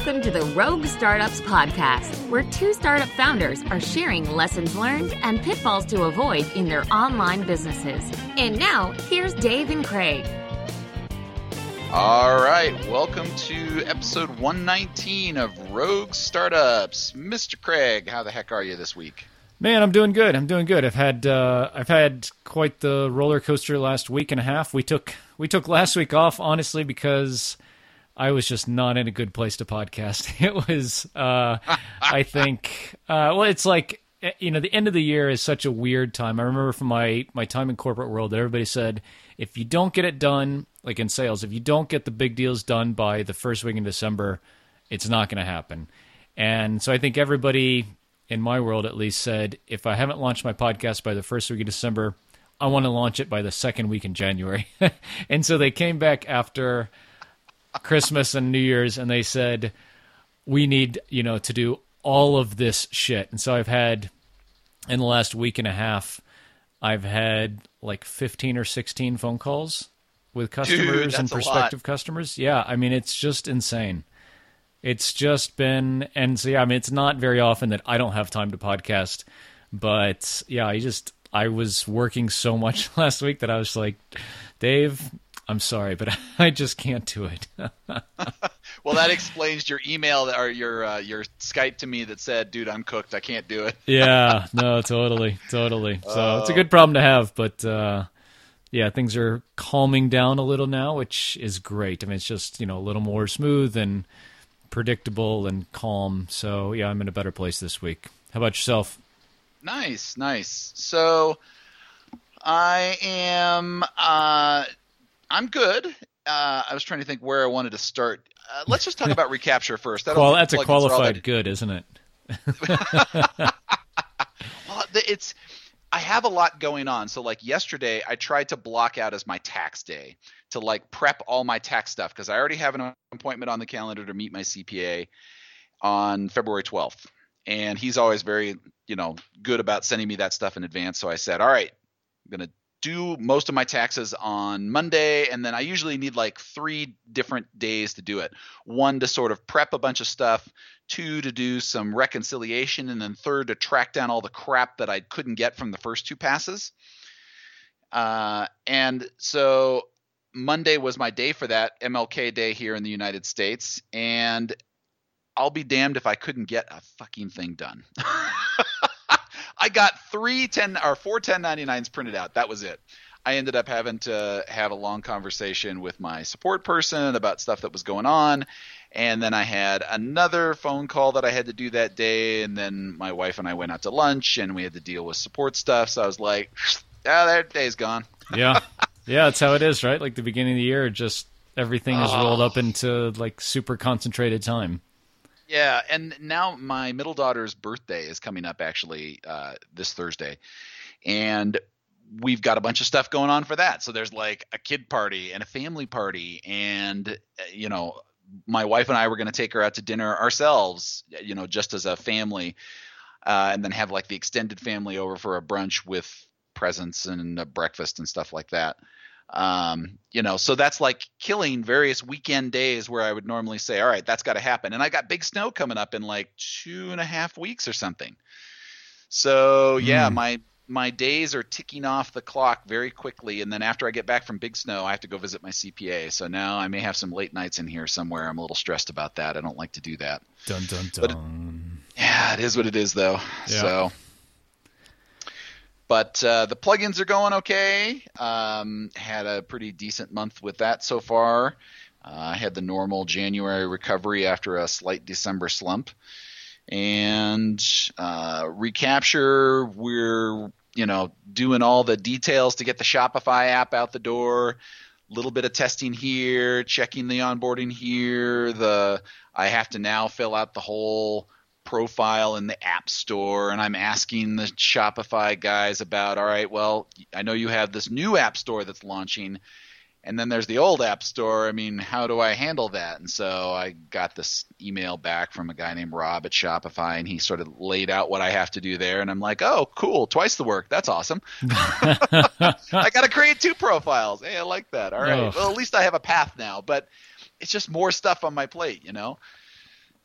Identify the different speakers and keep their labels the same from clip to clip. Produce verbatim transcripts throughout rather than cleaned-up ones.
Speaker 1: Welcome to the Rogue Startups Podcast, where two startup founders are sharing lessons learned and pitfalls to avoid in their online businesses. And now, here's Dave and Craig.
Speaker 2: All right, welcome to episode one nineteen of Rogue Startups. Mister Craig, how the heck are you this week?
Speaker 3: Man, I'm doing good. I'm doing good. I've had uh, I've had quite the roller coaster last week and a half. We took we took last week off, honestly, because I was just not in a good place to podcast. It was, uh, I think, uh, well, it's like, you know, the end of the year is such a weird time. I remember from my, my time in corporate world that everybody said, if you don't get it done, like in sales, if you don't get the big deals done by the first week in December, it's not going to happen. And so I think everybody, in my world at least, said, if I haven't launched my podcast by the first week of December, I want to launch it by the second week in January. And so they came back after Christmas and New Year's, and they said, we need, you know, to do all of this shit. And so I've had, in the last week and a half, I've had like fifteen or sixteen phone calls with customers
Speaker 2: Dude,
Speaker 3: and prospective customers. Yeah, I mean, it's just insane. It's just been, and so yeah, I mean, it's not very often that I don't have time to podcast, but yeah, I just, I was working so much last week that I was like, Dave, I'm sorry, but I just can't do it.
Speaker 2: Well, that explains your email or your uh, your Skype to me that said, dude, I'm cooked. I can't do it.
Speaker 3: Yeah, no, totally, totally. So
Speaker 2: Oh.
Speaker 3: it's a good problem to have, but uh, yeah, things are calming down a little now, which is great. I mean, it's just, you know, a little more smooth and predictable and calm. So yeah, I'm in a better place this week. How about yourself?
Speaker 2: Nice, nice. So I am... Uh, I'm good. Uh, I was trying to think where I wanted to start. Uh, let's just talk about Recapture first. I don't
Speaker 3: Well,
Speaker 2: think
Speaker 3: that's a
Speaker 2: plugins are all
Speaker 3: qualified
Speaker 2: that-
Speaker 3: good, isn't it?
Speaker 2: Well, it's I have a lot going on. So like yesterday, I tried to block out as my tax day to like prep all my tax stuff because I already have an appointment on the calendar to meet my C P A on February twelfth. And he's always very, you know, good about sending me that stuff in advance. So I said, all right, I'm going to do most of my taxes on Monday, and then I usually need like three different days to do it. One to sort of prep a bunch of stuff, two to do some reconciliation, and then third to track down all the crap that I couldn't get from the first two passes. Uh, and so Monday was my day for that, M L K Day here in the United States, and I'll be damned if I couldn't get a fucking thing done. I got three ten or four ten ninety-nines printed out. That was it. I ended up having to have a long conversation with my support person about stuff that was going on. And then I had another phone call that I had to do that day. And then my wife and I went out to lunch and we had to deal with support stuff. So I was like, ah, that day's gone.
Speaker 3: Yeah. Yeah, that's how it is, right? Like the beginning of the year, just everything is rolled up into like super concentrated time.
Speaker 2: Yeah, and now my middle daughter's birthday is coming up actually uh, this Thursday, and we've got a bunch of stuff going on for that. So there's like a kid party and a family party, and uh, you know, my wife and I were going to take her out to dinner ourselves, you know, just as a family, uh, and then have like the extended family over for a brunch with presents and a breakfast and stuff like that. Um, you know, so that's like killing various weekend days where I would normally say, all right, that's got to happen. And I got big snow coming up in like two and a half weeks or something. So yeah,
Speaker 3: Mm.
Speaker 2: my, my days are ticking off the clock very quickly. And then after I get back from big snow, I have to go visit my C P A. So now I may have some late nights in here somewhere. I'm a little stressed about that. I don't like to do that.
Speaker 3: Dun, dun,
Speaker 2: But-
Speaker 3: dun.
Speaker 2: Yeah, it is what it is though.
Speaker 3: Yeah.
Speaker 2: So, but uh, the plugins are going okay. Um, had a pretty decent month with that so far. Uh, I had the normal January recovery after a slight December slump. And uh, Recapture, we're you know doing all the details to get the Shopify app out the door. Little bit of testing here, checking the onboarding here. The I have to now fill out the whole profile in the App Store, and I'm asking the Shopify guys about, all right, well, I know you have this new App Store that's launching, and then there's the old App Store. I mean, how do I handle that? And so I got this email back from a guy named Rob at Shopify, and he sort of laid out what I have to do there, and I'm like, oh, cool, twice the work. That's awesome. I got to create two profiles. Hey, I like that. All right.
Speaker 3: Oh.
Speaker 2: Well, at least I have a path now, but it's just more stuff on my plate, you know?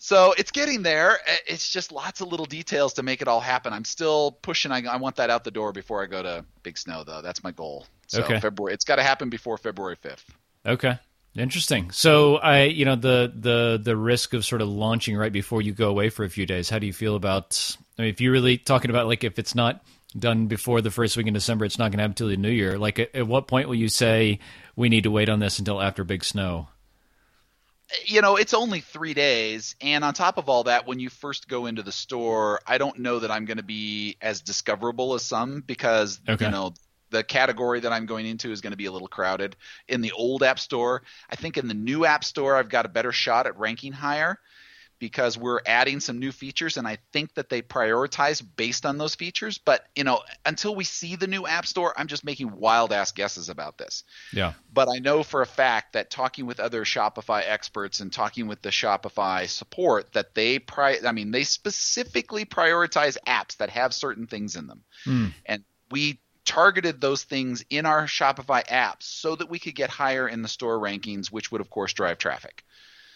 Speaker 2: So it's getting there. It's just lots of little details to make it all happen. I'm still pushing. I, I want that out the door before I go to Big Snow, though. That's my goal. So
Speaker 3: okay.
Speaker 2: February. It's got to happen before February fifth.
Speaker 3: Okay. Interesting. So I, you know, the, the, the risk of sort of launching right before you go away for a few days, how do you feel about, I mean, if you're really talking about like, if it's not done before the first week in December, it's not going to happen until the new year. Like at, at what point will you say we need to wait on this until after Big Snow?
Speaker 2: You know, it's only three days. And on top of all that, when you first go into the store, I don't know that I'm going to be as discoverable as some because, okay. you know, the category that I'm going into is going to be a little crowded. In the old App Store, I think in the new App Store, I've got a better shot at ranking higher because we're adding some new features, and I think that they prioritize based on those features. But, you know, until we see the new App Store, I'm just making wild-ass guesses about this.
Speaker 3: Yeah.
Speaker 2: But I know for a fact that talking with other Shopify experts and talking with the Shopify support that they pri- I mean, they specifically prioritize apps that have certain things in them.
Speaker 3: Mm.
Speaker 2: And we targeted those things in our Shopify apps so that we could get higher in the store rankings, which would, of course, drive traffic.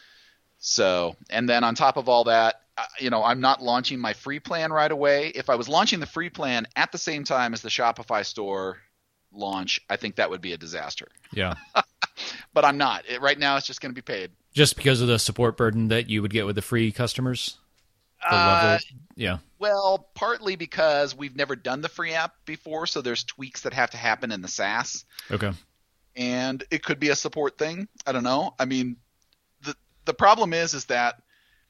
Speaker 2: So, and then on top of all that, uh, you know, I'm not launching my free plan right away. If I was launching the free plan at the same time as the Shopify store launch, I think that would be a disaster.
Speaker 3: Yeah.
Speaker 2: But I'm not. It, right now, it's just going to be paid.
Speaker 3: Just because of the support burden that you would get with the free customers? The
Speaker 2: uh,
Speaker 3: level, yeah.
Speaker 2: Well, partly because we've never done the free app before, so there's tweaks that have to happen in the SaaS.
Speaker 3: Okay.
Speaker 2: And it could be a support thing. I don't know. I mean, the the problem is is that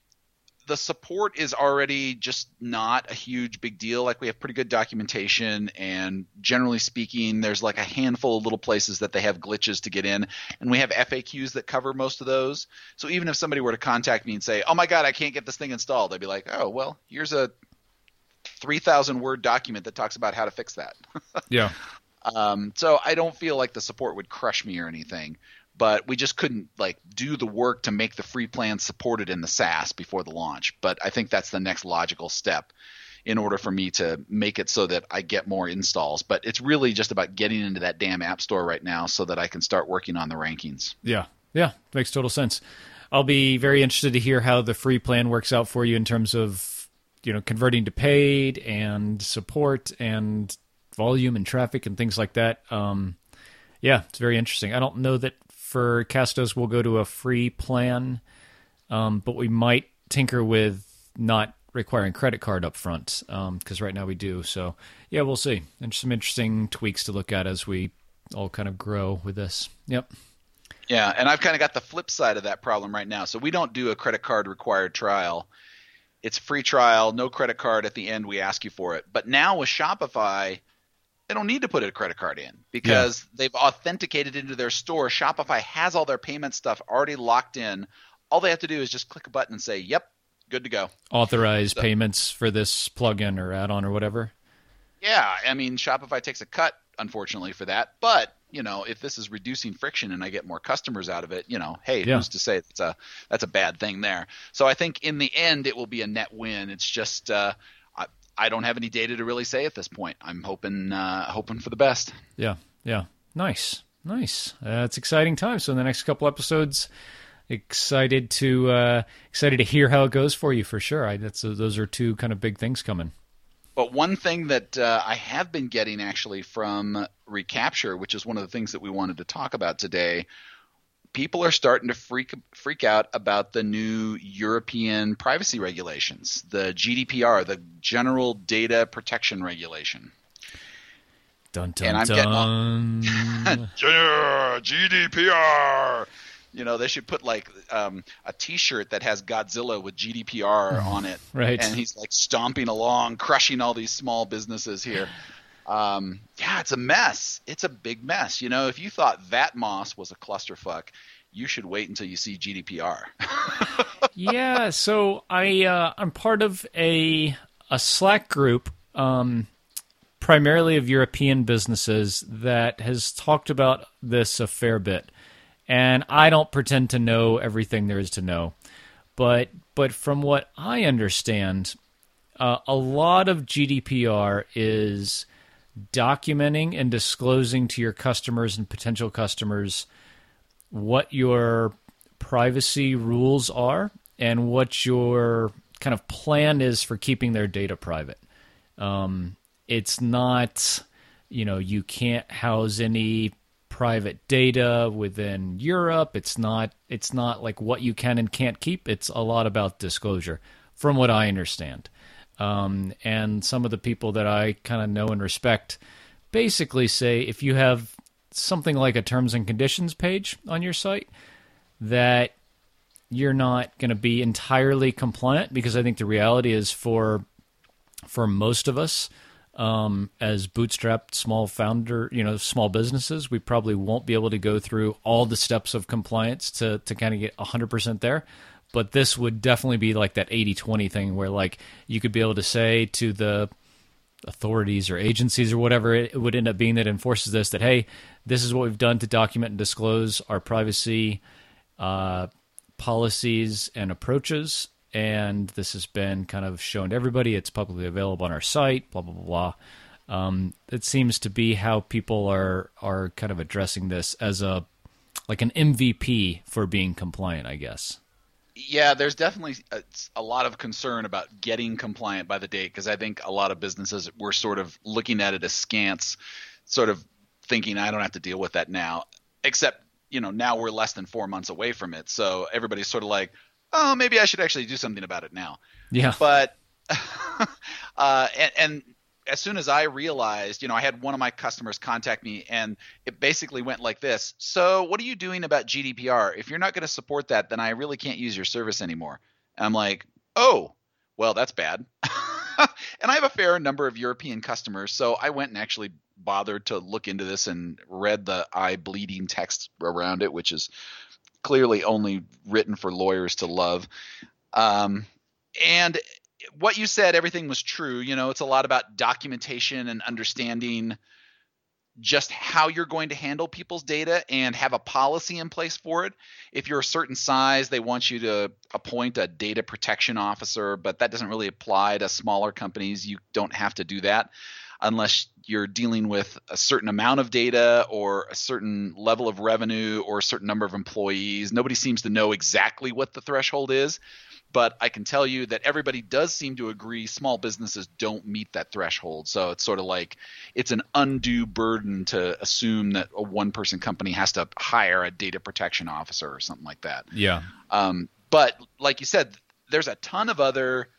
Speaker 2: the support is already just not a huge big deal. Like we have pretty good documentation, and generally speaking, there's like a handful of little places that they have glitches to get in, and we have F A Qs that cover most of those. So even if somebody were to contact me and say, "Oh my God, I can't get this thing installed," I'd be like, "Oh well, here's a three thousand word document that talks about how to fix that."
Speaker 3: Yeah.
Speaker 2: Um, so I don't feel like the support would crush me or anything. But we just couldn't like do the work to make the free plan supported in the SaaS before the launch. But I think that's the next logical step in order for me to make it so that I get more installs. But it's really just about getting into that damn App Store right now so that I can start working on the rankings.
Speaker 3: Yeah, yeah, makes total sense. I'll be very interested to hear how the free plan works out for you in terms of, you know, converting to paid and support and volume and traffic and things like that. Um, yeah, it's very interesting. I don't know that for Castos we'll go to a free plan, um, but we might tinker with not requiring credit card up front, because um, right now we do. So, yeah, we'll see. And some interesting tweaks to look at as we all kind of grow with this. Yep.
Speaker 2: Yeah, and I've kind of got the flip side of that problem right now. So we don't do a credit card required trial. It's a free trial, no credit card. At the end, we ask you for it. But now with Shopify, they don't need to put a credit card in because yeah. they've authenticated into their store. Shopify has all their payment stuff already locked in. All they have to do is just click a button and say, yep, good to go.
Speaker 3: Authorize
Speaker 2: so,
Speaker 3: payments for this plugin or add-on or whatever.
Speaker 2: Yeah, I mean, Shopify takes a cut, unfortunately, for that. But, you know, if this is reducing friction and I get more customers out of it, you know, hey,
Speaker 3: yeah.
Speaker 2: who's to say that's a, that's a bad thing there? So I think in the end it will be a net win. It's just uh, – I don't have any data to really say at this point. I'm hoping uh, hoping for the best.
Speaker 3: Yeah, yeah. Nice, nice. Uh, it's exciting time. So in the next couple episodes, excited to uh, excited to hear how it goes for you for sure. I, that's uh, those are two kind of big things coming.
Speaker 2: But one thing that uh, I have been getting actually from Recapture, which is one of the things that we wanted to talk about today, people are starting to freak freak out about the new European privacy regulations, the G D P R, the General Data Protection Regulation.
Speaker 3: Dun, dun,
Speaker 2: and I'm
Speaker 3: dun.
Speaker 2: getting yeah, G D P R. You know, they should put like um, a T-shirt that has Godzilla with G D P R on it,
Speaker 3: right?
Speaker 2: And he's like stomping along, crushing all these small businesses here. Um, yeah, it's a mess. It's a big mess. You know, if you thought VATMOS was a clusterfuck, you should wait until you see G D P R.
Speaker 3: Yeah, so I uh, I'm part of a a Slack group, um, primarily of European businesses, that has talked about this a fair bit. And I don't pretend to know everything there is to know, but but from what I understand, uh, a lot of G D P R is documenting and disclosing to your customers and potential customers what your privacy rules are and what your kind of plan is for keeping their data private. Um, it's not, you know, you can't house any private data within Europe. It's not, it's not like what you can and can't keep. It's a lot about disclosure, from what I understand. Um, and some of the people that I kind of know and respect basically say if you have something like a terms and conditions page on your site, that you're not going to be entirely compliant, because I think the reality is for for most of us, um, as bootstrapped small founder, you know, small businesses, we probably won't be able to go through all the steps of compliance to to kind of get one hundred percent there. But this would definitely be like that eighty twenty thing where like you could be able to say to the authorities or agencies or whatever it would end up being that enforces this, that, hey, this is what we've done to document and disclose our privacy uh, policies and approaches. And this has been kind of shown to everybody. It's publicly available on our site, blah, blah, blah, blah. Um, it seems to be how people are are kind of addressing this as a like an M V P for being compliant, I guess.
Speaker 2: Yeah, there's definitely a, a lot of concern about getting compliant by the date, because I think a lot of businesses were sort of looking at it askance, sort of thinking, I don't have to deal with that now, except, you know, now we're less than four months away from it. So everybody's sort of like, oh, maybe I should actually do something about it now.
Speaker 3: Yeah.
Speaker 2: But uh, and, and as soon as I realized, you know, I had one of my customers contact me, and it basically went like this. So what are you doing about G D P R? If you're not going to support that, then I really can't use your service anymore. And I'm like, oh, well, that's bad. And I have a fair number of European customers, so I went and actually bothered to look into this and read the eye-bleeding text around it, which is clearly only written for lawyers to love. Um, and what you said, everything was true. You know, it's a lot about documentation and understanding just how you're going to handle people's data and have a policy in place for it. If you're a certain size, they want you to appoint a data protection officer, but that doesn't really apply to smaller companies. You don't have to do that unless you're dealing with a certain amount of data or a certain level of revenue or a certain number of employees. Nobody seems to know exactly what the threshold is, but I can tell you that everybody does seem to agree small businesses don't meet that threshold. So it's sort of like it's an undue burden to assume that a one-person company has to hire a data protection officer or something like that.
Speaker 3: Yeah.
Speaker 2: Um, but like you said, there's a ton of other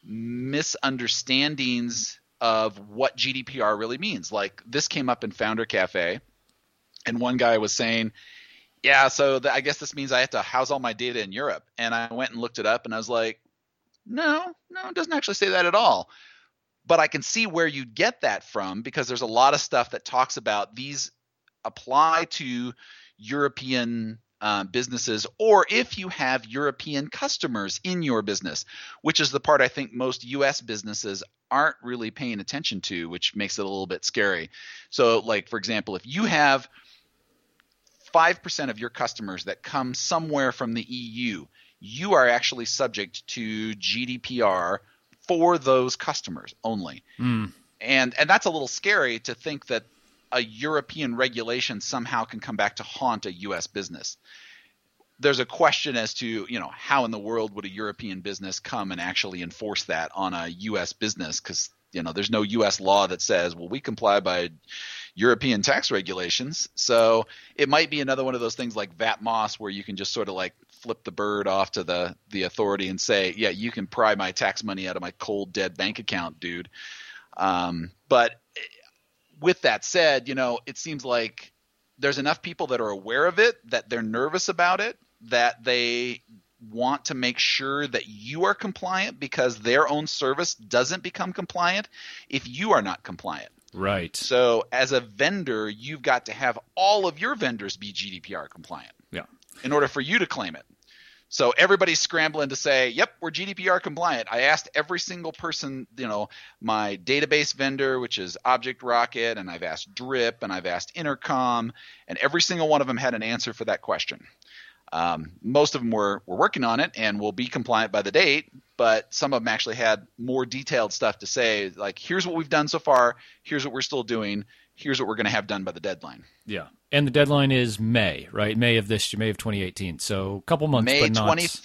Speaker 2: misunderstandings of what G D P R really means. Like this came up in Founder Cafe, and one guy was saying, yeah, so the, I guess this means I have to house all my data in Europe. And I went and looked it up, and I was like, no, no, it doesn't actually say that at all. But I can see where you get that from, because there's a lot of stuff that talks about these apply to European uh, businesses, or if you have European customers in your business, which is the part I think most U S businesses aren't really paying attention to, which makes it a little bit scary. So like, for example, if you have five percent of your customers that come somewhere from the E U, you are actually subject to G D P R for those customers only.
Speaker 3: Mm.
Speaker 2: And and that's a little scary to think that a European regulation somehow can come back to haunt a U S business. There's a question as to, you know, how in the world would a European business come and actually enforce that on a U S business? Because, you know, there's no U S law that says, well, we comply by European tax regulations. So it might be another one of those things like V A T M O S, where you can just sort of like flip the bird off to the, the authority and say, yeah, you can pry my tax money out of my cold, dead bank account, dude. Um, but with that said, you know, it seems like there's enough people that are aware of it, that they're nervous about it, that they want to make sure that you are compliant, because their own service doesn't become compliant if you are not compliant.
Speaker 3: Right.
Speaker 2: So as a vendor, you've got to have all of your vendors be G D P R compliant.
Speaker 3: Yeah.
Speaker 2: In order for you to claim it. So everybody's scrambling to say, yep, we're G D P R compliant. I asked every single person, you know, my database vendor, which is Object Rocket, and I've asked Drip, and I've asked Intercom, and every single one of them had an answer for that question. Um, most of them were, were working on it and will be compliant by the date, but some of them actually had more detailed stuff to say, like, here's what we've done so far, here's what we're still doing, here's what we're going to have done by the deadline.
Speaker 3: Yeah. And the deadline is May, right? May of this year, May of twenty eighteen. So a couple months,
Speaker 2: May
Speaker 3: but not...
Speaker 2: twenty-fifth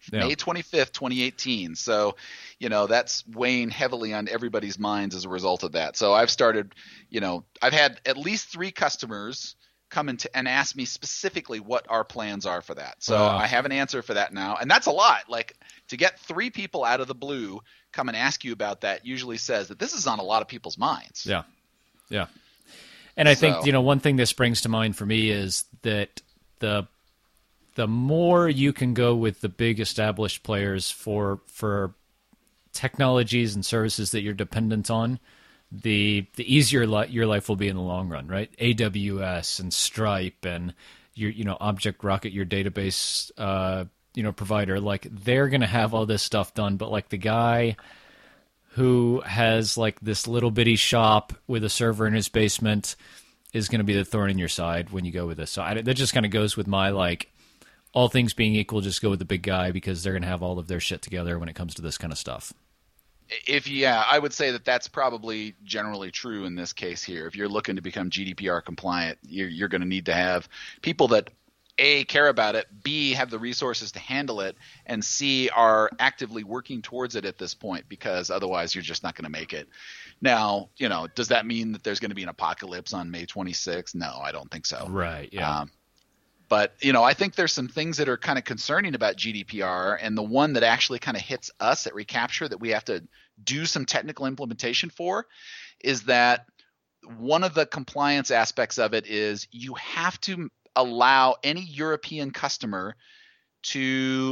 Speaker 3: Yeah.
Speaker 2: May twenty-fifth, twenty eighteen. So, you know, that's weighing heavily on everybody's minds as a result of that. So I've started, you know, I've had at least three customers come in to, and ask me specifically what our plans are for that. So
Speaker 3: Wow.
Speaker 2: I have an answer for that now. And that's a lot. Like, to get three people out of the blue come and ask you about that usually says that this is on a lot of people's minds.
Speaker 3: Yeah. Yeah. And I
Speaker 2: So-
Speaker 3: think, you know, one thing this brings to mind for me is that the the more you can go with the big established players for for technologies and services that you're dependent on, the the easier li- your life will be in the long run, right? A W S and Stripe and your you know Object Rocket, your database uh, you know provider, like they're gonna have all this stuff done, but like the guy who has like this little bitty shop with a server in his basement is going to be the thorn in your side when you go with this. So I, that just kind of goes with my, like, all things being equal, just go with the big guy because they're going to have all of their shit together when it comes to this kind of stuff.
Speaker 2: If yeah, I would say that that's probably generally true in this case here. If you're looking to become G D P R compliant, you're, you're going to need to have people that A, care about it, B, have the resources to handle it, and C, are actively working towards it at this point, because otherwise you're just not going to make it. Now, you know, does that mean that there's going to be an apocalypse on May twenty-sixth? No, I don't think so.
Speaker 3: Right, yeah.
Speaker 2: Um, but, you know, I think there's some things that are kind of concerning about G D P R, and the one that actually kind of hits us at Recapture that we have to do some technical implementation for is that one of the compliance aspects of it is you have to allow any European customer to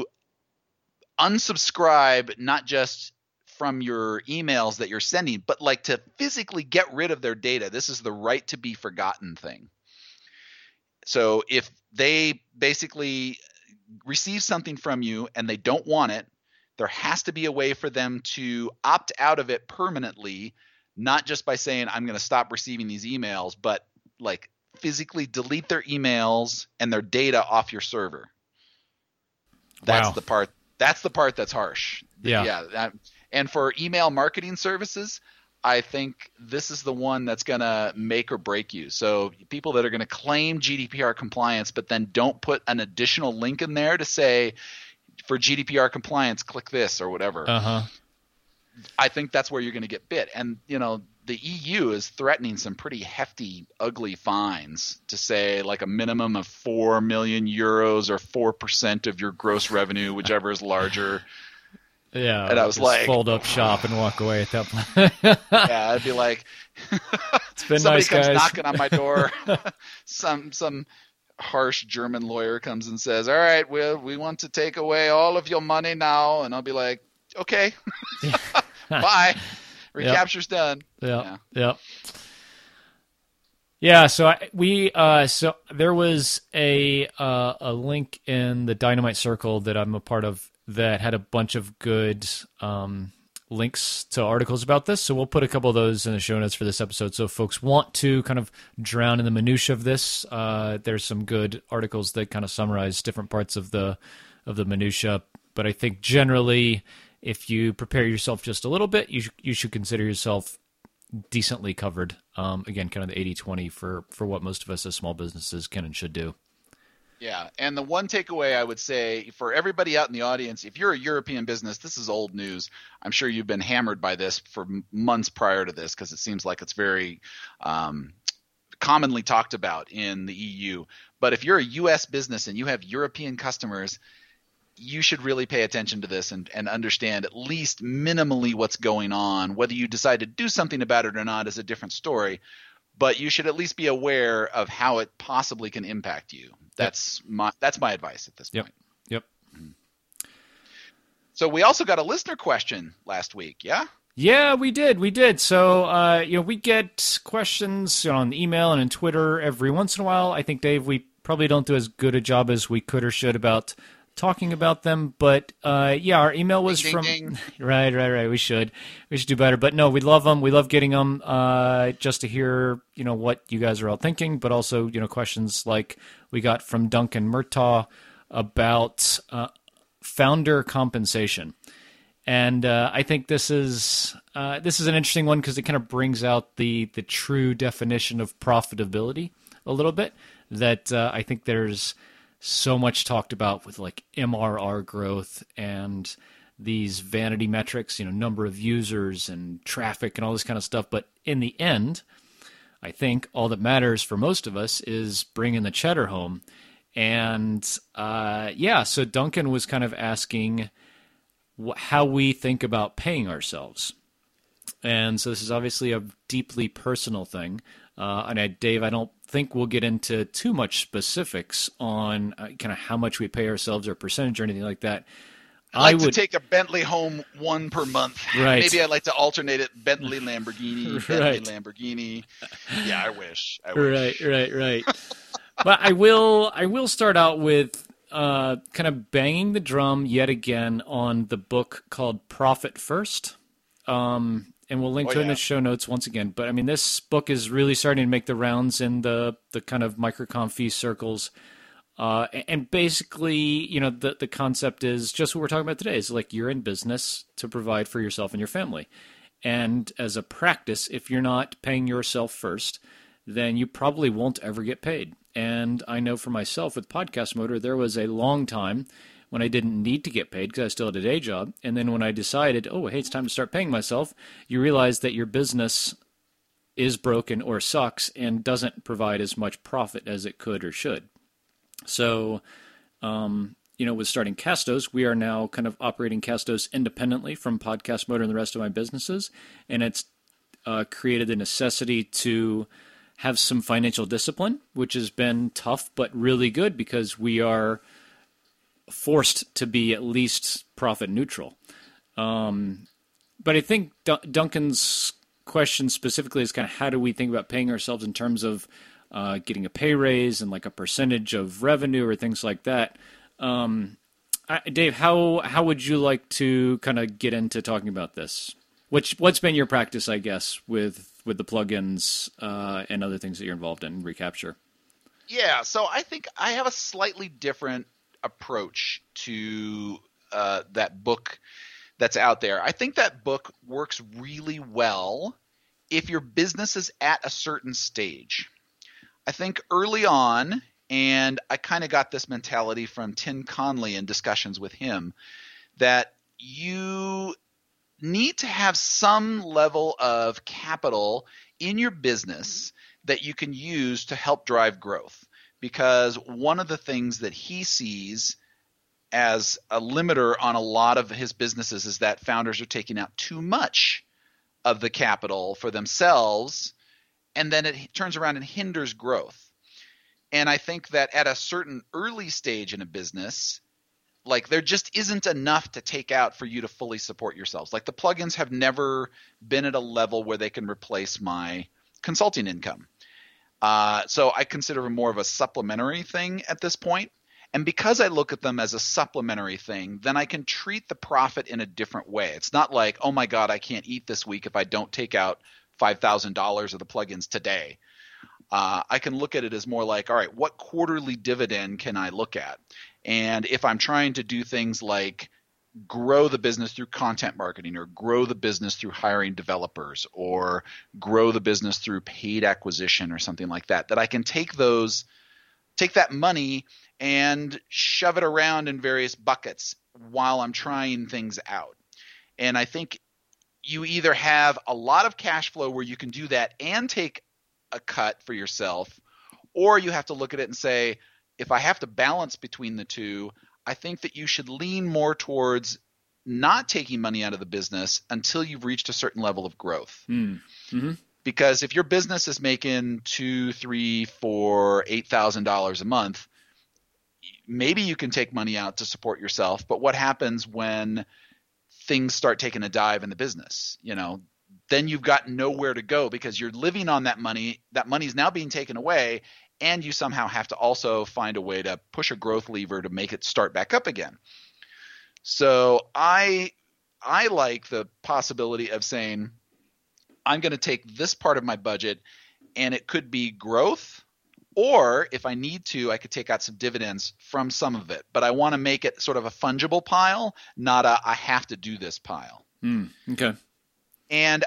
Speaker 2: unsubscribe, not just from your emails that you're sending, but like to physically get rid of their data. This is the right to be forgotten thing. So if they basically receive something from you and they don't want it, there has to be a way for them to opt out of it permanently, not just by saying, I'm going to stop receiving these emails, but like physically delete their emails and their data off your server. That's
Speaker 3: Wow.
Speaker 2: the part. That's the part that's harsh.
Speaker 3: Yeah.
Speaker 2: Yeah. That, and for email marketing services, I think this is the one that's going to make or break you. So people that are going to claim G D P R compliance, but then don't put an additional link in there to say, for G D P R compliance, click this or whatever.
Speaker 3: Uh-huh.
Speaker 2: I think that's where you're going to get bit. And, you know, the E U is threatening some pretty hefty, ugly fines to say like a minimum of four million euros or four percent of your gross revenue, whichever is larger.
Speaker 3: Yeah.
Speaker 2: And I was
Speaker 3: just
Speaker 2: like,
Speaker 3: fold up shop and walk away at that point.
Speaker 2: Yeah, I'd be like,
Speaker 3: It's been
Speaker 2: somebody
Speaker 3: nice,
Speaker 2: comes
Speaker 3: guys.
Speaker 2: knocking on my door. some some harsh German lawyer comes and says, all right, we we want to take away all of your money now. And I'll be like, okay, bye. Recapture's done.
Speaker 3: Yeah,
Speaker 2: Yeah.
Speaker 3: yeah, yeah. So I, we, uh, so there was a uh, a link in the Dynamite Circle that I'm a part of that had a bunch of good um, links to articles about this. So we'll put a couple of those in the show notes for this episode. So if folks want to kind of drown in the minutia of this, uh, there's some good articles that kind of summarize different parts of the of the minutia. But I think generally, if you prepare yourself just a little bit, you sh- you should consider yourself decently covered. Um, again, kind of the eighty twenty for, for what most of us as small businesses can and should do.
Speaker 2: Yeah, and the one takeaway I would say for everybody out in the audience, if you're a European business, this is old news. I'm sure you've been hammered by this for m- months prior to this because it seems like it's very um, commonly talked about in the E U. But if you're a U S business and you have European customers, you should really pay attention to this and, and understand at least minimally what's going on. Whether you decide to do something about it or not is a different story, but you should at least be aware of how it possibly can impact you. That's yep. my that's my advice at this
Speaker 3: yep.
Speaker 2: point.
Speaker 3: Yep.
Speaker 2: So we also got a listener question last week, yeah?
Speaker 3: Yeah, we did. We did. So, uh, you know, we get questions on email and on Twitter every once in a while. I think, Dave, we probably don't do as good a job as we could or should about talking about them. But, uh, yeah, our email was
Speaker 2: ding,
Speaker 3: from...
Speaker 2: Ding, ding.
Speaker 3: Right, right, right. We should. We should do better. But, no, we love them. We love getting them uh, just to hear, you know, what you guys are all thinking. But also, you know, questions like we got from Duncan Murtaugh about uh, founder compensation. And uh, I think this is uh, this is an interesting one because it kind of brings out the the true definition of profitability a little bit. That uh, I think there's so much talked about with like M R R growth and these vanity metrics, you know, number of users and traffic and all this kind of stuff. But in the end, I think all that matters for most of us is bringing the cheddar home. And uh, yeah, so Duncan was kind of asking wh- how we think about paying ourselves. And so this is obviously a deeply personal thing. Uh, and I, Dave, I don't think we'll get into too much specifics on uh, kind of how much we pay ourselves or percentage or anything like that.
Speaker 2: I like
Speaker 3: I would
Speaker 2: to take a Bentley home one per month.
Speaker 3: Right.
Speaker 2: Maybe I'd like to alternate it Bentley, Lamborghini, Bentley,
Speaker 3: Right.
Speaker 2: Lamborghini. Yeah, I wish. I wish.
Speaker 3: Right, right, right. But I will I will start out with uh, kind of banging the drum yet again on the book called Profit First. Um, and we'll link
Speaker 2: Oh,
Speaker 3: to it in
Speaker 2: yeah.
Speaker 3: the show notes once again. But I mean, this book is really starting to make the rounds in the, the kind of microcom fee circles. Uh, and basically, you know, the, the concept is just what we're talking about today is like you're in business to provide for yourself and your family. And as a practice, if you're not paying yourself first, then you probably won't ever get paid. And I know for myself with Podcast Motor, there was a long time when I didn't need to get paid because I still had a day job. And then when I decided, oh, hey, it's time to start paying myself, you realize that your business is broken or sucks and doesn't provide as much profit as it could or should. So, um, you know, with starting Castos, we are now kind of operating Castos independently from Podcast Motor and the rest of my businesses. And it's uh, created the necessity to have some financial discipline, which has been tough but really good because we are forced to be at least profit neutral. Um, but I think D- Duncan's question specifically is kind of how do we think about paying ourselves in terms of uh, getting a pay raise and like a percentage of revenue or things like that. Um, I, Dave, how how would you like to kind of get into talking about this? Which what's been your practice, I guess, with with the plugins uh, and other things that you're involved in Recapture?
Speaker 2: Yeah, so I think I have a slightly different approach to uh, that book that's out there. I think that book works really well if your business is at a certain stage. I think early on, and I kind of got this mentality from Tim Conley in discussions with him, that you need to have some level of capital in your business that you can use to help drive growth. Because one of the things that he sees as a limiter on a lot of his businesses is that founders are taking out too much of the capital for themselves, and then it turns around and hinders growth. And I think that at a certain early stage in a business, like there just isn't enough to take out for you to fully support yourselves. Like the plugins have never been at a level where they can replace my consulting income. Uh, so I consider them more of a supplementary thing at this point. And because I look at them as a supplementary thing, then I can treat the profit in a different way. It's not like, oh my God, I can't eat this week if I don't take out five thousand dollars of the plugins today. Uh, I can look at it as more like, all right, what quarterly dividend can I look at? And if I'm trying to do things like grow the business through content marketing or grow the business through hiring developers or grow the business through paid acquisition or something like that, that I can take those, take that money and shove it around in various buckets while I'm trying things out. And I think you either have a lot of cash flow where you can do that and take a cut for yourself, or you have to look at it and say, if I have to balance between the two, I think that you should lean more towards not taking money out of the business until you've reached a certain level of growth.
Speaker 3: Mm. Mm-hmm.
Speaker 2: Because if your business is making two, three, four, eight thousand dollars a month, maybe you can take money out to support yourself. But what happens when things start taking a dive in the business? You know, then you've got nowhere to go because you're living on that money. That money is now being taken away. And you somehow have to also find a way to push a growth lever to make it start back up again. So I I like the possibility of saying, I'm going to take this part of my budget and it could be growth, or if I need to, I could take out some dividends from some of it. But I want to make it sort of a fungible pile, not a I have to do this pile.
Speaker 3: Mm. Okay.
Speaker 2: And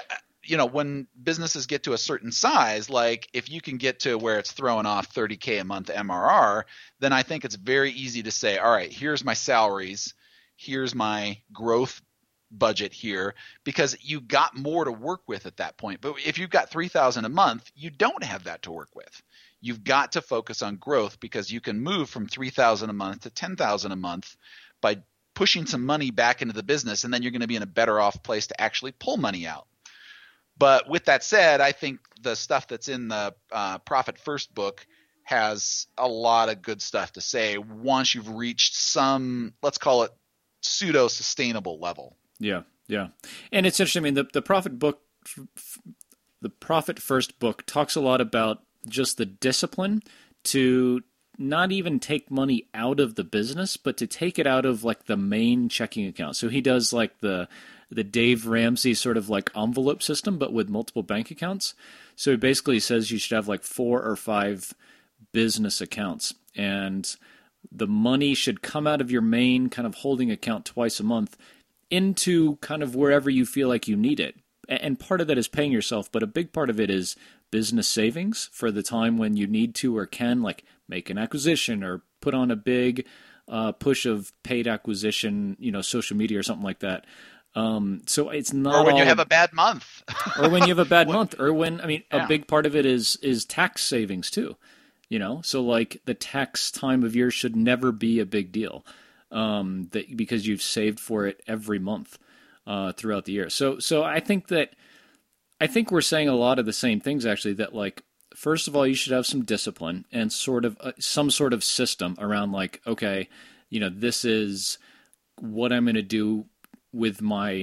Speaker 2: you know, when businesses get to a certain size, like if you can get to where it's throwing off thirty K a month M R R, then I think it's very easy to say, all right, here's my salaries, here's my growth budget here, because you got more to work with at that point. But if you've got three thousand a month, you don't have that to work with. You've got to focus on growth, because you can move from three thousand a month to ten thousand a month by pushing some money back into the business, and then you're going to be in a better off place to actually pull money out. But with that said, I think the stuff that's in the uh, Profit First book has a lot of good stuff to say once you've reached some, let's call it, pseudo sustainable level.
Speaker 3: Yeah, yeah, and it's interesting. I mean, the the Profit book, the Profit First book talks a lot about just the discipline to not even take money out of the business, but to take it out of like the main checking account. So he does like the the Dave Ramsey sort of like envelope system, but with multiple bank accounts. So he basically says you should have like four or five business accounts, and the money should come out of your main kind of holding account twice a month into kind of wherever you feel like you need it. And part of that is paying yourself, but a big part of it is business savings for the time when you need to or can, like make an acquisition or put on a big uh, push of paid acquisition, you know, social media or something like that. Um, so it's not
Speaker 2: or when
Speaker 3: all,
Speaker 2: you have a bad month,
Speaker 3: or when you have a bad month, or when I mean,
Speaker 2: yeah.
Speaker 3: a big part of it is is tax savings too. You know, so like the tax time of year should never be a big deal, um, that because you've saved for it every month uh, throughout the year. So so I think that I think we're saying a lot of the same things actually. That like first of all, you should have some discipline and sort of uh, some sort of system around like, okay, you know, this is what I'm going to do with my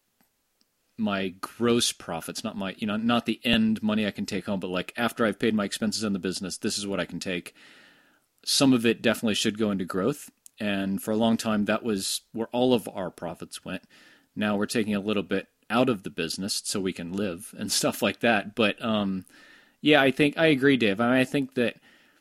Speaker 3: my gross profits, not my, you know, not the end money I can take home, but like after I've paid my expenses in the business, this is what I can take. Some of it definitely should go into growth. And for a long time, that was where all of our profits went. Now we're taking a little bit out of the business so we can live and stuff like that. But um, yeah, I think I agree, Dave. I mean, I think that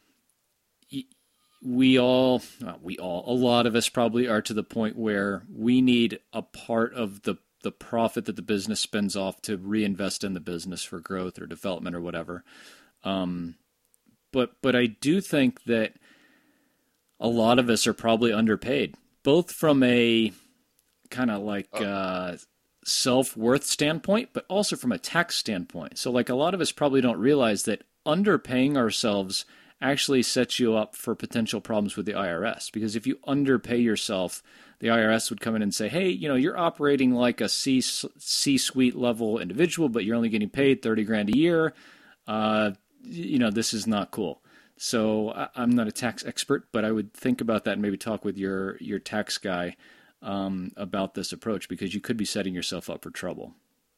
Speaker 3: we all, well, we all, a lot of us probably are to the point where we need a part of the the profit that the business spends off to reinvest in the business for growth or development or whatever. Um, but but I do think that a lot of us are probably underpaid, both from a kind of like uh, self-worth standpoint, but also from a tax standpoint. So like a lot of us probably don't realize that underpaying ourselves actually sets you up for potential problems with the I R S. Because if you underpay yourself, the I R S would come in and say, hey, you know, you're operating like a C, C-suite level individual, but you're only getting paid thirty grand a year. Uh, you know, this is not cool. So I, I'm not a tax expert, but I would think about that and maybe talk with your, your tax guy um, about this approach, because you could be setting yourself up for trouble.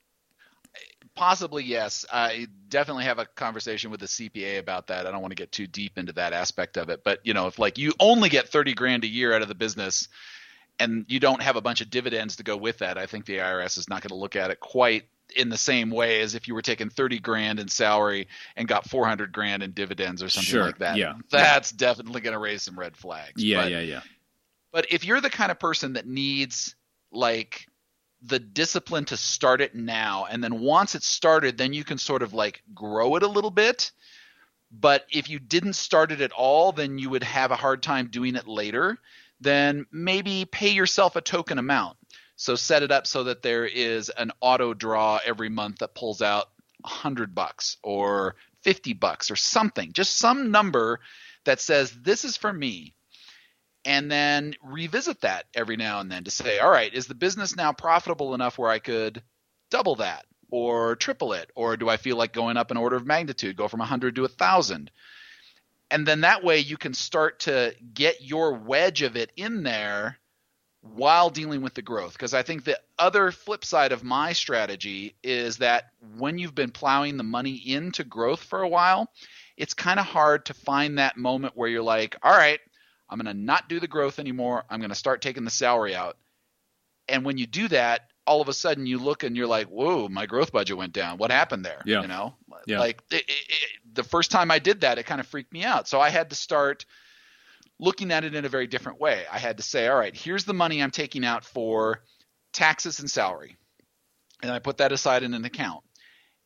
Speaker 2: Possibly, yes. I definitely have a conversation with the C P A about that. I don't want to get too deep into that aspect of it. But, you know, if like you only get thirty grand a year out of the business and you don't have a bunch of dividends to go with that, I think the I R S is not going to look at it quite in the same way as if you were taking thirty grand in salary and got four hundred grand in dividends or something
Speaker 3: sure.
Speaker 2: like that.
Speaker 3: Yeah.
Speaker 2: That's yeah. definitely going to raise some red flags.
Speaker 3: Yeah,
Speaker 2: but,
Speaker 3: yeah, yeah.
Speaker 2: But if you're the kind of person that needs like the discipline to start it now, and then once it's started, then you can sort of like grow it a little bit. But if you didn't start it at all, then you would have a hard time doing it later. Then maybe pay yourself a token amount. So set it up so that there is an auto draw every month that pulls out a hundred bucks or fifty bucks or something, just some number that says this is for me. And then revisit that every now and then to say, all right, is the business now profitable enough where I could double that or triple it? Or do I feel like going up an order of magnitude, go from one hundred to one thousand? And then that way you can start to get your wedge of it in there while dealing with the growth. Because I think the other flip side of my strategy is that when you've been plowing the money into growth for a while, it's kind of hard to find that moment where you're like, all right, I'm going to not do the growth anymore. I'm going to start taking the salary out. And when you do that, all of a sudden you look and you're like, whoa, my growth budget went down. What happened there?
Speaker 3: Yeah.
Speaker 2: You know,
Speaker 3: yeah.
Speaker 2: like it, it, it, the first time I did that, it kind of freaked me out. So I had to start looking at it in a very different way. I had to say, all right, here's the money I'm taking out for taxes and salary. And I put that aside in an account.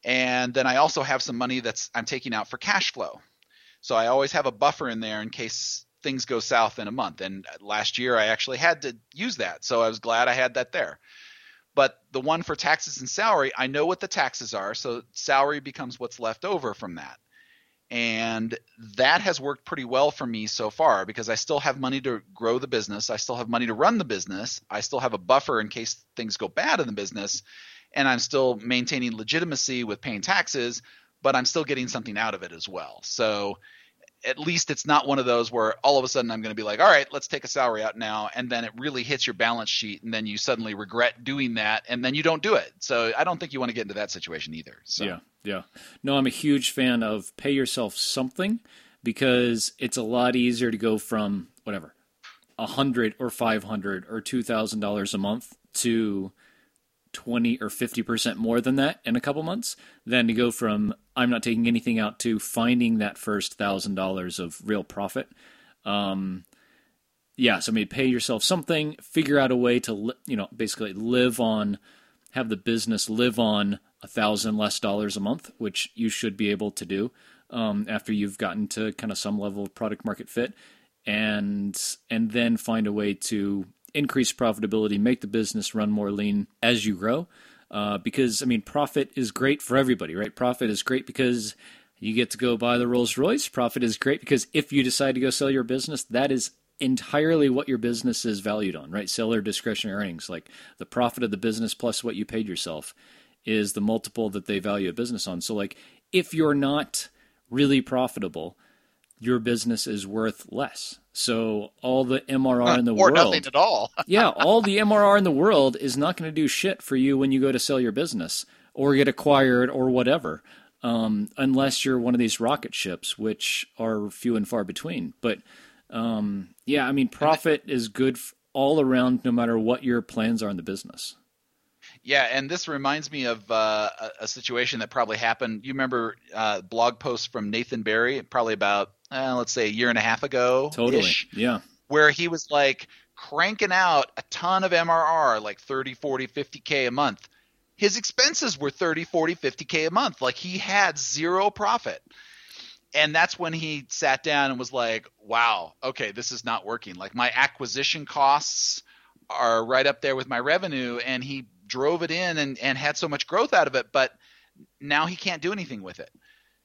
Speaker 2: And then I also have some money that's I'm taking out for cash flow. So I always have a buffer in there in case things go south in a month. And last year I actually had to use that. So I was glad I had that there. But the one for taxes and salary, I know what the taxes are. So salary becomes what's left over from that. And that has worked pretty well for me so far because I still have money to grow the business. I still have money to run the business. I still have a buffer in case things go bad in the business. And I'm still maintaining legitimacy with paying taxes, but I'm still getting something out of it as well. So at least it's not one of those where all of a sudden I'm going to be like, all right, let's take a salary out now. And then it really hits your balance sheet. And then you suddenly regret doing that. And then you don't do it. So I don't think you want to get into that situation either. So.
Speaker 3: Yeah. Yeah. No, I'm a huge fan of pay yourself something because it's a lot easier to go from whatever, a hundred or five hundred or two thousand dollars a month to twenty or fifty percent more than that in a couple months than to go from I'm not taking anything out to finding that first thousand dollars of real profit. Um, yeah. So I mean, pay yourself something, figure out a way to, li- you know, basically live on, have the business live on a thousand less dollars a month, which you should be able to do um, after you've gotten to kind of some level of product market fit, and and then find a way to increase profitability, make the business run more lean as you grow. Uh, because I mean, profit is great for everybody, right? Profit is great because you get to go buy the Rolls Royce. Profit is great because if you decide to go sell your business, that is entirely what your business is valued on, right? Seller discretionary earnings, like the profit of the business plus what you paid yourself is the multiple that they value a business on. So like if you're not really profitable, your business is worth less. So all the M R R in the
Speaker 2: or
Speaker 3: world,
Speaker 2: or nothing at all.
Speaker 3: yeah, all the M R R in the world is not going to do shit for you when you go to sell your business or get acquired or whatever, um, unless you're one of these rocket ships, which are few and far between. But um, yeah, I mean, profit is good all around, no matter what your plans are in the business.
Speaker 2: Yeah, and this reminds me of uh, a, a situation that probably happened. You remember uh, blog posts from Nathan Barry, probably about, uh, let's say, a year and a half ago.
Speaker 3: Totally, yeah.
Speaker 2: Where he was like cranking out a ton of M R R, like thirty, forty, fifty K a month. His expenses were thirty, forty, fifty K a month. Like he had zero profit. And that's when he sat down and was like, wow, okay, this is not working. Like my acquisition costs are right up there with my revenue, and he drove it in and, and had so much growth out of it, but now he can't do anything with it.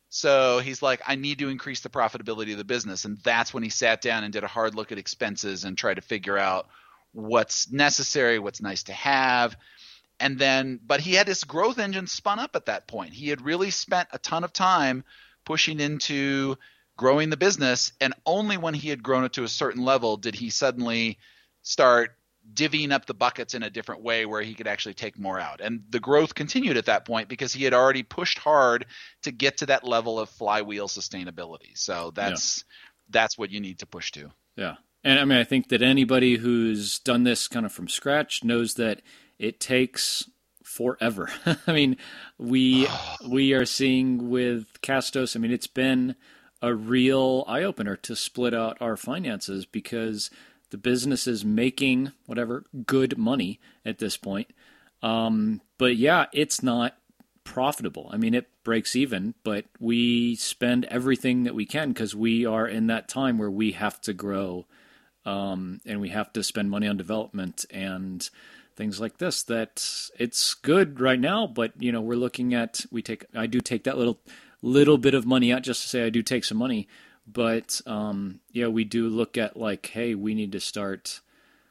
Speaker 2: So he's like, I need to increase the profitability of the business. And that's when he sat down and did a hard look at expenses and tried to figure out what's necessary, what's nice to have. And then, but he had this growth engine spun up at that point. He had really spent a ton of time pushing into growing the business. And only when he had grown it to a certain level did he suddenly start divvying up the buckets in a different way where he could actually take more out. And the growth continued at that point because he had already pushed hard to get to that level of flywheel sustainability. So that's yeah. that's what you need to push to.
Speaker 3: Yeah. And I mean, I think that anybody who's done this kind of from scratch knows that it takes forever. I mean, we we are seeing with Castos, I mean, it's been a real eye-opener to split out our finances because the business is making whatever good money at this point. Um, but yeah, it's not profitable. I mean, it breaks even, but we spend everything that we can because we are in that time where we have to grow um, and we have to spend money on development and things like this. That it's good right now, but you know, we're looking at, we take, I do take that little, little bit of money out just to say I do take some money. But, um, yeah, we do look at like, hey, we need to start,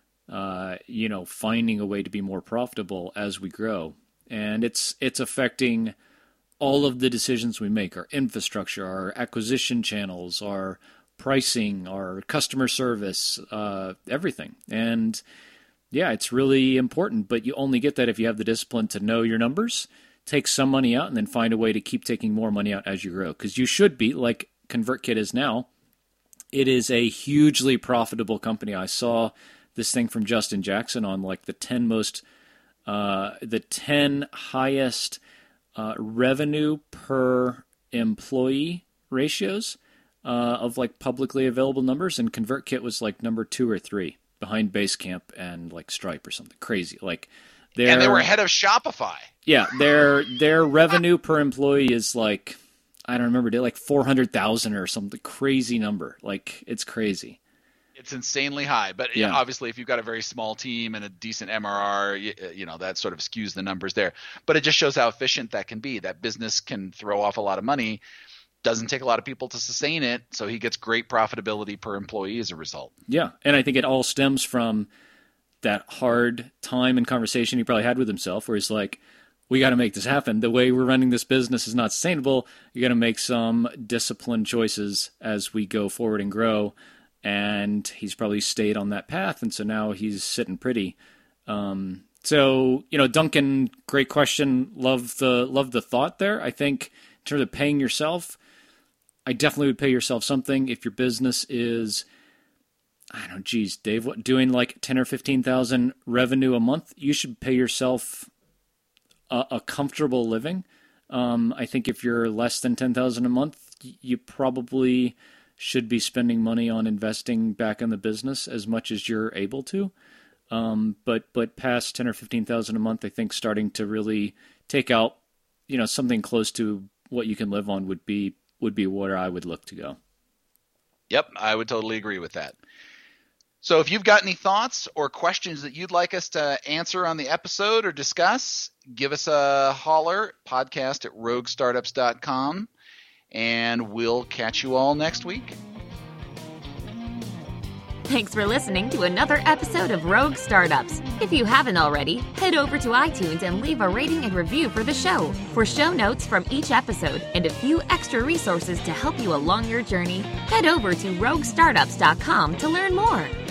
Speaker 3: uh, you know, finding a way to be more profitable as we grow. And it's it's affecting all of the decisions we make, our infrastructure, our acquisition channels, our pricing, our customer service, uh, everything. And, yeah, it's really important. But you only get that if you have the discipline to know your numbers, take some money out, and then find a way to keep taking more money out as you grow. Because you should be, like ConvertKit is now, it is a hugely profitable company. I saw this thing from Justin Jackson on like the ten most, uh, the ten highest uh, revenue per employee ratios uh, of like publicly available numbers, and ConvertKit was like number two or three behind Basecamp and like Stripe or something crazy. Like,
Speaker 4: Their,
Speaker 2: and they were ahead of Shopify.
Speaker 4: Yeah, their their revenue per employee is like, I don't remember, like four hundred thousand or something, crazy number. Like, it's crazy.
Speaker 2: It's insanely high. But
Speaker 4: yeah.
Speaker 2: you know, obviously, if you've got a very small team and a decent M R R, you, you know, that sort of skews the numbers there. But it just shows how efficient that can be. That business can throw off a lot of money. Doesn't take a lot of people to sustain it. So he gets great profitability per employee as a result.
Speaker 4: Yeah, and I think it all stems from that hard time and conversation he probably had with himself where he's like, we got to make this happen. The way we're running this business is not sustainable. You got to make some disciplined choices as we go forward and grow. And he's probably stayed on that path. And so now he's sitting pretty. Um, so, you know, Duncan, great question. Love the, love the thought there. I think in terms of paying yourself, I definitely would pay yourself something if your business is, I don't know, geez, Dave, what, doing like ten or fifteen thousand revenue a month, you should pay yourself a, a comfortable living. Um, I think if you're less than ten thousand a month, you probably should be spending money on investing back in the business as much as you're able to. Um, but but past ten or fifteen thousand a month, I think starting to really take out, you know, something close to what you can live on would be would be where I would look to go.
Speaker 2: Yep, I would totally agree with that. So if you've got any thoughts or questions that you'd like us to answer on the episode or discuss, give us a holler, podcast at rogue startups dot com, and we'll catch you all next week.
Speaker 1: Thanks for listening to another episode of Rogue Startups. If you haven't already, head over to iTunes and leave a rating and review for the show. For show notes from each episode and a few extra resources to help you along your journey, head over to rogue startups dot com to learn more.